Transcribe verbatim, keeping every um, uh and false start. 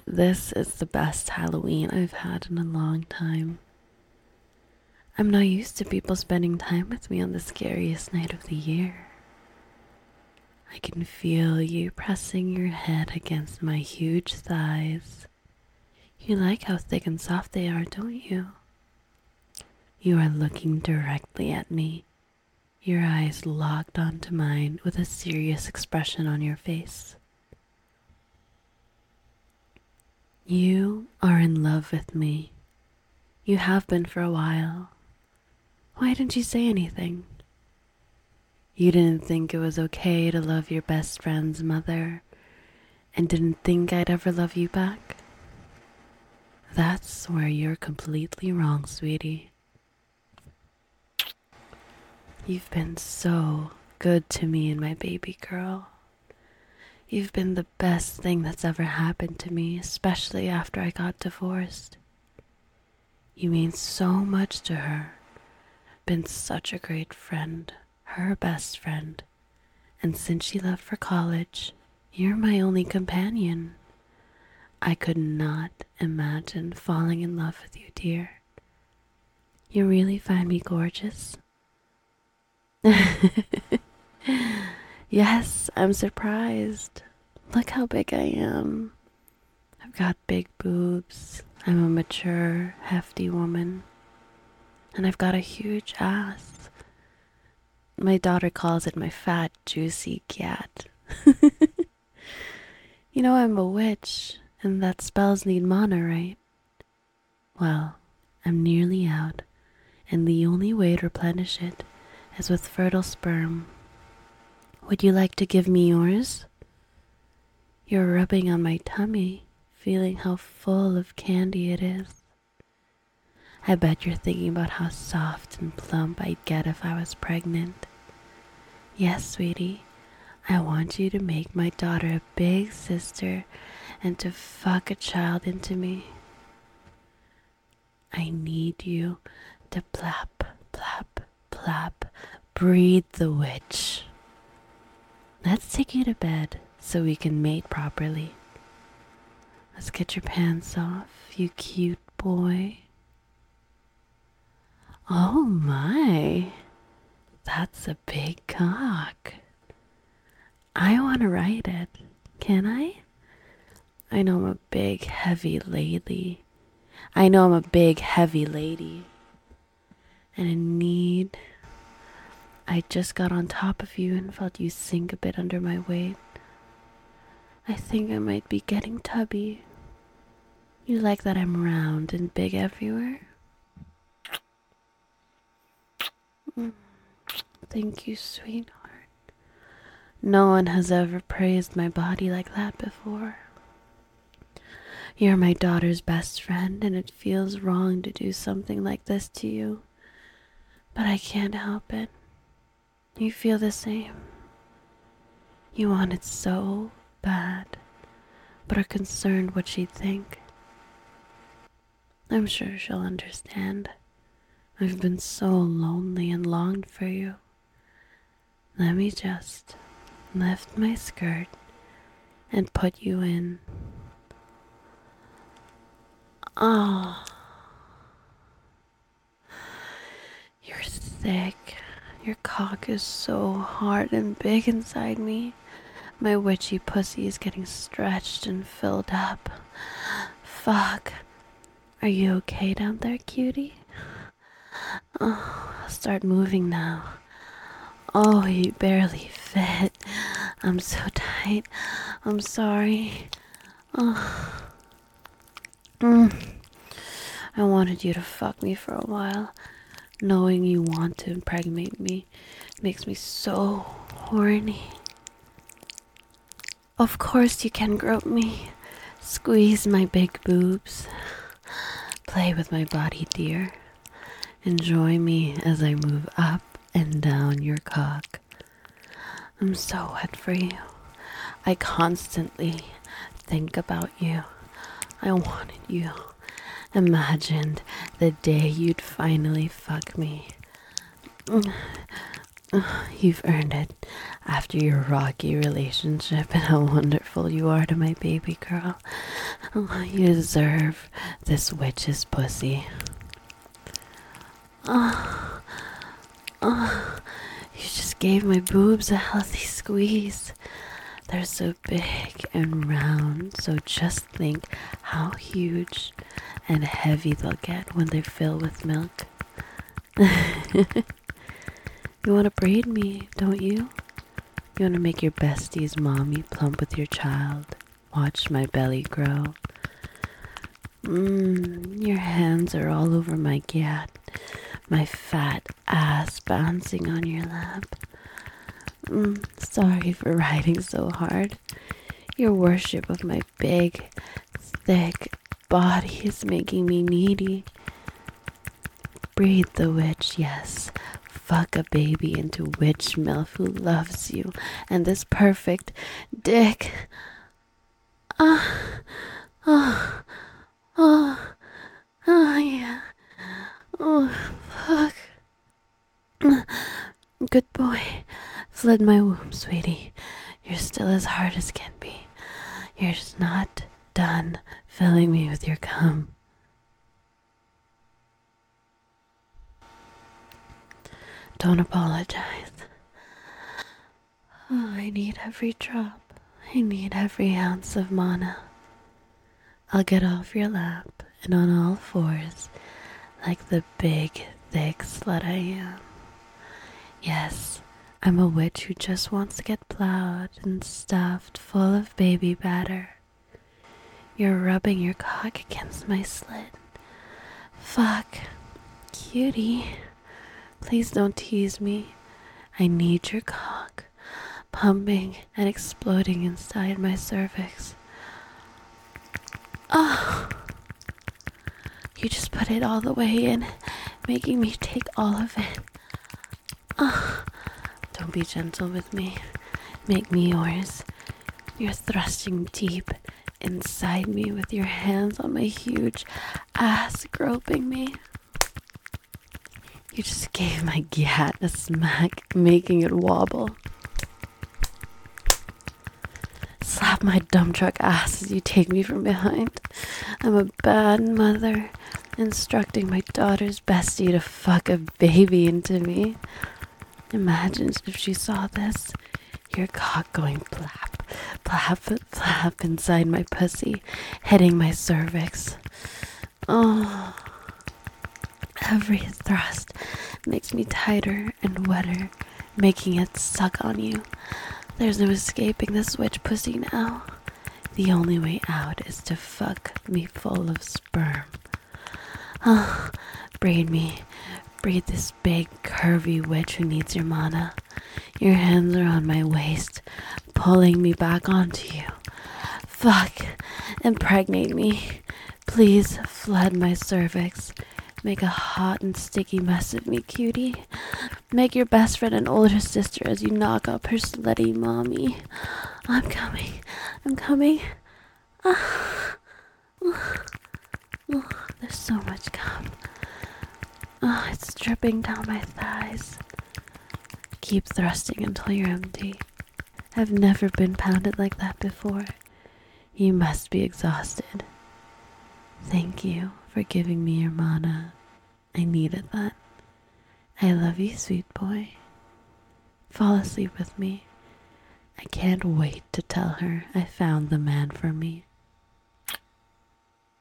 This is the best Halloween I've had in a long time. I'm not used to people spending time with me on the scariest night of the year. I can feel you pressing your head against my huge thighs. You like how thick and soft they are, don't you? You are looking directly at me, your eyes locked onto mine with a serious expression on your face. You are in love with me. You have been for a while. Why didn't you say anything? You didn't think it was okay to love your best friend's mother and didn't think I'd ever love you back? That's where you're completely wrong, sweetie. You've been so good to me and my baby girl. You've been the best thing that's ever happened to me, especially after I got divorced. You mean so much to her. Been such a great friend, her best friend. And since she left for college, you're my only companion. I could not imagine falling in love with you, dear. You really find me gorgeous? Yes, I'm surprised. Look how big I am. I've got big boobs. I'm a mature, hefty woman. And I've got a huge ass. My daughter calls it my fat, juicy cat. You know I'm a witch, and that spells need mana, right? Well, I'm nearly out, and the only way to replenish it is with fertile sperm. Would you like to give me yours? You're rubbing on my tummy, feeling how full of candy it is. I bet you're thinking about how soft and plump I'd get if I was pregnant. Yes, sweetie, I want you to make my daughter a big sister and to fuck a child into me. I need you to plap, plap, plap, breed the witch. Let's take you to bed so we can mate properly. Let's get your pants off, you cute boy. Oh my, that's a big cock. I want to ride it, can I? I know I'm a big, heavy lady. I know I'm a big, heavy lady. And in need, I just got on top of you and felt you sink a bit under my weight. I think I might be getting tubby. You like that I'm round and big everywhere? Mm. Thank you, sweetheart. No one has ever praised my body like that before. You're my daughter's best friend, and it feels wrong to do something like this to you. But I can't help it. You feel the same. You want it so bad, but are concerned what she'd think. I'm sure she'll understand. I've been so lonely and longed for you. Let me just lift my skirt and put you in. Oh, you're thick. Your cock is so hard and big inside me. My witchy pussy is getting stretched and filled up. Fuck. Are you okay down there, cutie? Oh, I'll start moving now. Oh, you barely fit. I'm so tight. I'm sorry. Oh. Mm. I wanted you to fuck me for a while. Knowing you want to impregnate me makes me so horny. Of course you can grope me. Squeeze my big boobs. Play with my body, dear. Enjoy me as I move up and down your cock. I'm so wet for you. I constantly think about you. I wanted you. Imagined the day you'd finally fuck me. You've earned it. after your rocky relationship and how wonderful you are to my baby girl. Oh, you deserve this witch's pussy. Oh, oh, you just gave my boobs a healthy squeeze. They're so big and round, so just think how huge and heavy they'll get when they fill with milk. You want to breed me, don't you? You want to make your bestie's mommy plump with your child. Watch my belly grow. Mmm, your hands are all over my gat, my fat ass bouncing on your lap. Mm, sorry for riding so hard. Your worship of my big, thick body is making me needy. Breed the witch, yes. Fuck a baby into witch milf who loves you and this perfect dick. Ah, oh, oh, oh, yeah. Oh, fuck. Good boy. Flood my womb, sweetie. You're still as hard as can be. You're just not done filling me with your cum. Don't apologize. Oh, I need every drop. I need every ounce of mana. I'll get off your lap and on all fours like the big, thick slut I am. Yes, I'm a witch who just wants to get plowed and stuffed full of baby batter. You're rubbing your cock against my slit. Fuck. Cutie. Please don't tease me. I need your cock, pumping and exploding inside my cervix. Oh, you just put it all the way in, making me take all of it. Oh, don't be gentle with me. Make me yours. You're thrusting deep inside me with your hands on my huge ass, groping me. You just gave my gat a smack, making it wobble. Slap my dump truck ass as you take me from behind. I'm a bad mother, instructing my daughter's bestie to fuck a baby into me. Imagine if she saw this. Your cock going plap, plap, plap inside my pussy, hitting my cervix. Oh, every thrust makes me tighter and wetter, making it suck on you. There's no escaping this witch pussy now. The only way out is to fuck me full of sperm. Ah, oh, breed me. Breed this big, curvy witch who needs your mana. Your hands are on my waist, pulling me back onto you. Fuck. Impregnate me. Please flood my cervix. Make a hot and sticky mess of me, cutie. Make your best friend an older sister as you knock up her slutty mommy. I'm coming. I'm coming. Ah. Oh, oh, there's so much cum. Oh, it's dripping down my thighs. Keep thrusting until you're empty. I've never been pounded like that before. You must be exhausted. Thank you for giving me your mana. I needed that. I love you, sweet boy. Fall asleep with me. I can't wait to tell her I found the man for me.